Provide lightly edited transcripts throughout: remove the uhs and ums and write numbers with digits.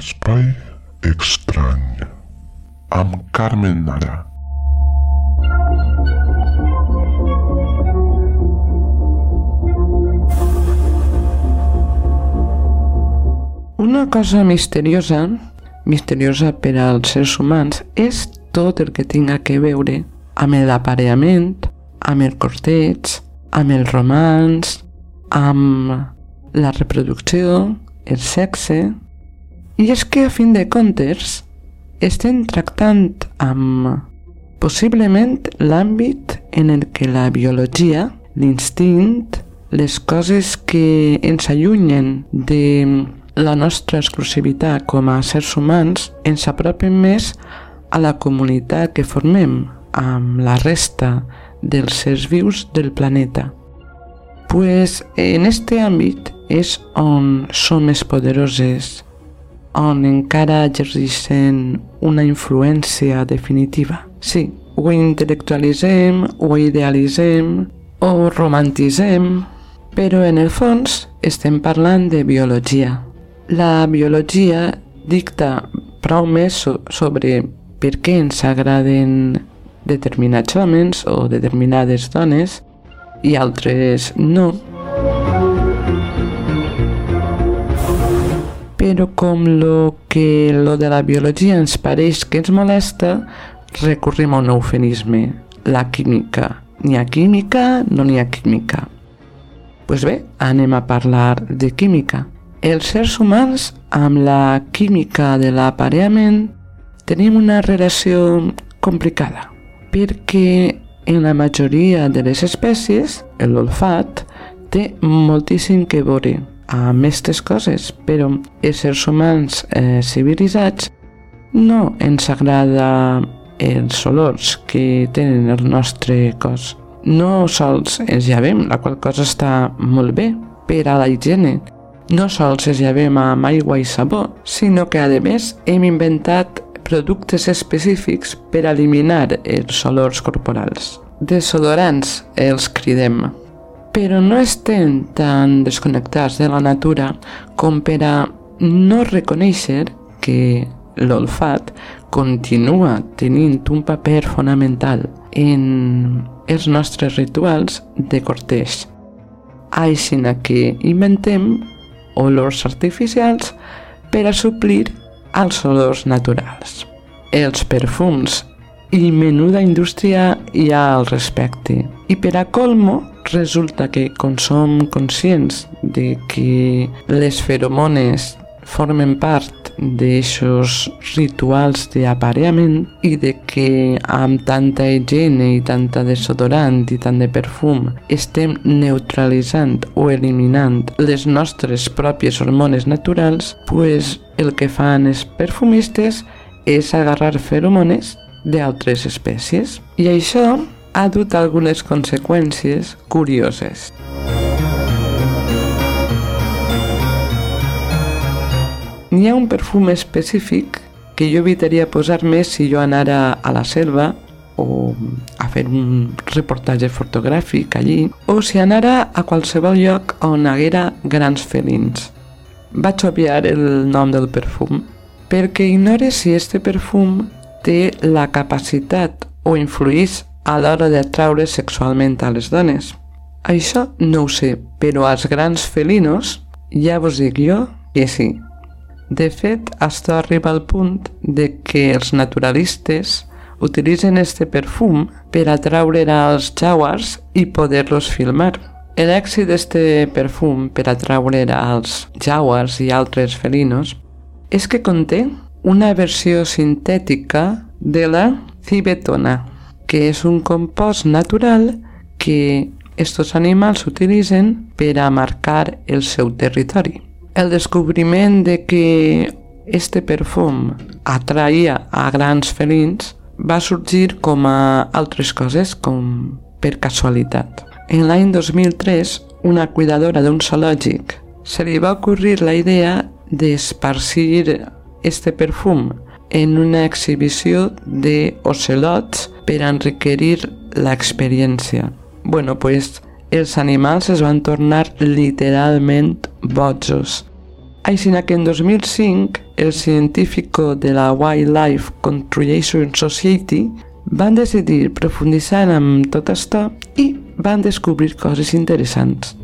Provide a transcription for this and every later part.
Espai estrany amb Carmen Nara. Una cosa misteriosa per als éssers humans és tot el que tinga que veure amb l'aparellament, amb el corteig, amb el romanç, amb la reproducció, el sexe. I és que, a fin de comptes, estem tractant amb possiblement l'àmbit en el que la biologia, l'instint, les coses que ens allunyen de la nostra exclusivitat com a éssers humans ens apropen més a la comunitat que formem amb la resta dels éssers vius del planeta. Pues en este àmbit és on som més poderoses, on encara exerceixen una influència definitiva. Sí, ho intel·lectualitzem, ho idealitzem, ho romantitzem, però en el fons estem parlant de biologia. La biologia dicta prou més sobre per què ens agraden determinats homes o determinades dones i altres no. Però com lo de la biologia ens pareix que ens molesta, recorrim a un eufemisme, la química. N'hi ha química, no n'hi ha química. Pues bé, anem a parlar de química. Els éssers humans amb la química de l'aparellament tenim una relació complicada, perquè en la majoria de les espècies l'olfat té moltíssim que veure amb aquestes coses, però els éssers humans civilitzats no ens agrada els olors que tenen el nostre cos. No sols els llevem, la qual cosa està molt bé per a la higiene. No sols els llevem amb aigua i sabó, sinó que, a més, hem inventat productes específics per eliminar els olors corporals. Desodorants els cridem. Però no estem tan desconnectats de la natura com per a no reconèixer que l'olfat continua tenint un paper fonamental en els nostres rituals de corteig. Així que inventem olors artificials per a suplir els olors naturals. Els perfums i menuda indústria hi ha al respecte. I per a colmo, resulta que com som conscients de que les feromones formen part d'aixos rituals d'aparellament i de que amb tanta higiene i tanta desodorant i tant de perfum estem neutralitzant o eliminant les nostres pròpies hormones naturals, pues el que fan els perfumistes és agarrar feromones d'altres espècies. I això ha dut algunes conseqüències curioses. N'hi ha un perfum específic que jo evitaria posar-me si jo anara a la selva o a fer un reportatge fotogràfic allí, o si anara a qualsevol lloc on haguera grans felins. Vaig obviar el nom del perfum perquè ignore si este perfum té la capacitat o influïx a l'hora d'atraure sexualment a les dones. Això no ho sé, però als grans felinos ja vos dic jo que sí. De fet, això arriba al punt de que els naturalistes utilitzen este perfum per atraure als jaguars i poder-los filmar. L'èxit d'este perfum per atraure als jaguars i altres felinos és que conté una versió sintètica de la cibetona, que és un compost natural que estos animals utilitzen per a marcar el seu territori. El descobriment de que este perfum atraïa a grans felins va sorgir com a altres coses, com per casualitat. En l'any 2003, una cuidadora d'un zoològic se li va ocórrer la idea d'esparcir este perfum en una exhibició d'ocelots per enriquir l'experiència. Bueno, pues els animals es van tornar literalment bojos. Així que en 2005, el científico de la Wildlife Conservation Society van decidir profunditzar en tot això i van descobrir coses interessants.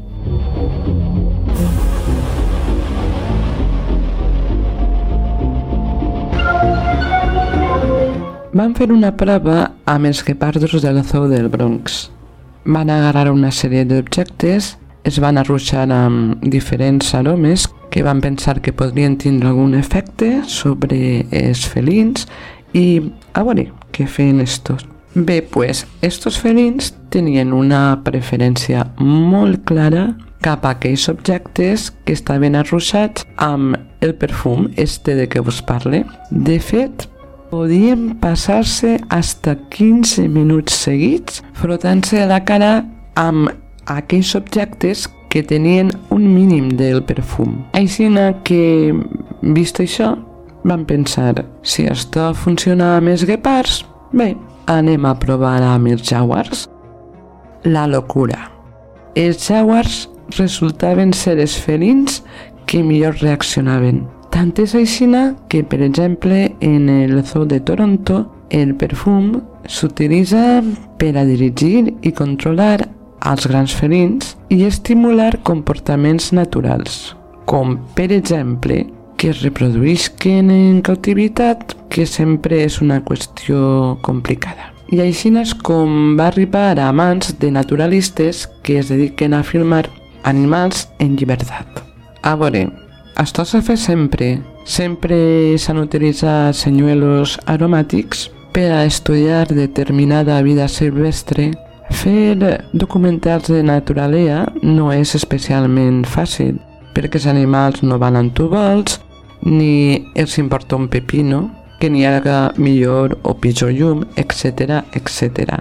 Van fer una prova amb els guepardos del zoo del Bronx. Van agarrar una sèrie d'objectes, es van arruixar amb diferents aromes que van pensar que podrien tindre algun efecte sobre els felins i a veure què feien estos. Bé, pues, estos felins tenien una preferència molt clara cap a aquells objectes que estaven arruixats amb el perfum de què vos parle. De fet, podien passar-se hasta 15 minuts seguits frotant-se la cara amb aquells objectes que tenien un mínim del perfum. Així que, vist això, van pensar, si això funciona amb els guepards, bé, anem a provar amb els jaguars. La locura. Els jaguars resultaven ser els felins que millor reaccionaven. Tant és així que, per exemple, en el zoo de Toronto, el perfum s'utilitza per a dirigir i controlar als grans felins i estimular comportaments naturals, com, per exemple, que es reproduïsquen en cautivitat, que sempre és una qüestió complicada. I així és com va arribar a mans de naturalistes que es dediquen a filmar animals en llibertat. A veure, això s'ha fet sempre. Sempre s'han utilitzat senyuelos aromàtics per a estudiar determinada vida silvestre. Fer documentals de naturalesa no és especialment fàcil, perquè els animals no van amb túbals, ni els importa un pepino, que n'hi haga millor o pitjor llum, etc. etc.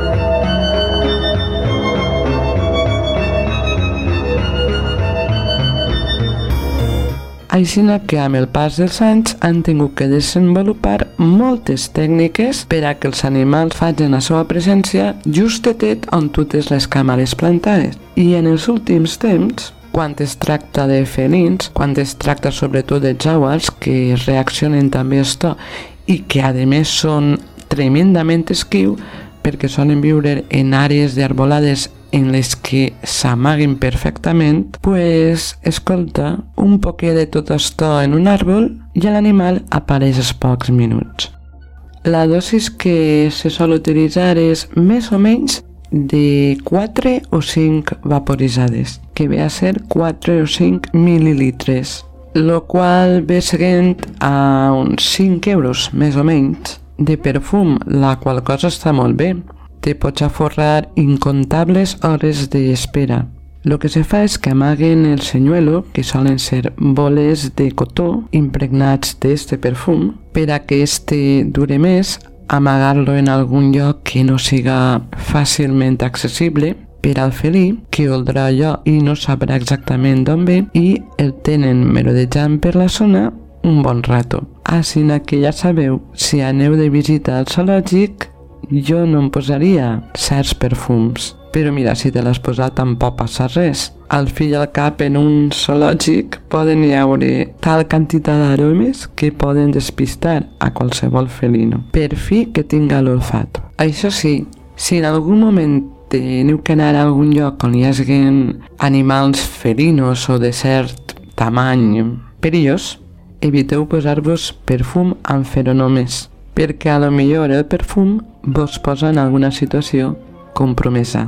Així que amb el pas dels anys han tingut que desenvolupar moltes tècniques per a que els animals facin la seva presència justetet on totes les càmeres plantades. I en els últims temps, quan es tracta de felins, quan es tracta sobretot de jaguars que reaccionen també a això i que a més són tremendament esquius perquè solen viure en àrees d'arbolades en les que s'amaguin perfectament, pues, escolta, un poquet de tot això en un àrbol i l'animal apareix als pocs minuts. La dosis que se sol utilitzar és més o menys de 4 o 5 vaporitzades, que ve a ser 4 o 5 mil·lilitres, lo qual ve seguint a uns 5 euros, més o menys, de perfum, la qual cosa està molt bé. Te pots aforrar incontables hores d'espera. Lo que se fa és que amaguen el senyuelo, que solen ser boles de cotó impregnats d'este perfum, per a que este dure més, amagar-lo en algun lloc que no siga fàcilment accessible per al felí, que oldrà allò i no sabrà exactament d'on ve, i el tenen merodejant per la zona un bon rato. Així que ja sabeu, si aneu de visita al zoològic, jo no em posaria certs perfums, però mira, si te l'has posat tampoc passa res. Al fi i al cap, en un zoològic poden hi haure tal quantitat d'aromes que poden despistar a qualsevol felino, per fi que tinga l'olfat. Això sí, si en algun moment teniu que anar a algun lloc on hi hagin animals felinos o de cert tamany perillós, eviteu posar-vos perfum amb feronomes, perquè a lo millor el perfum vos posa en alguna situació compromesa.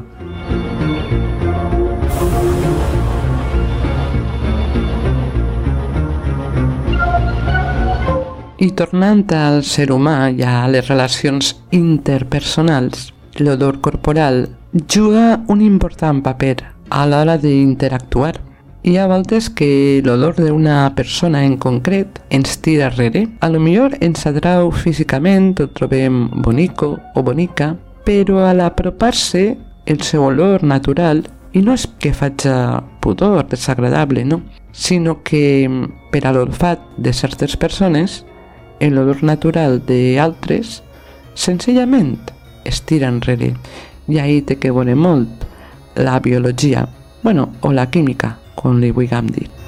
I tornant al ser humà i a les relacions interpersonals, l'odor corporal juga un important paper a l'hora d'interactuar. Hi ha voltes que l'olor d'una persona en concret ens tira rere. A lo millor ens atrau físicament, ho trobem bonico o bonica, però a l'apropar-se el seu olor natural, i no és que faci pudor, desagradable, no, sinó que per a l'olfat de certes persones, l'olor natural d'altres senzillament es tira enrere. I ahí té que veure molt la biologia, o la química, com li vulguem dir.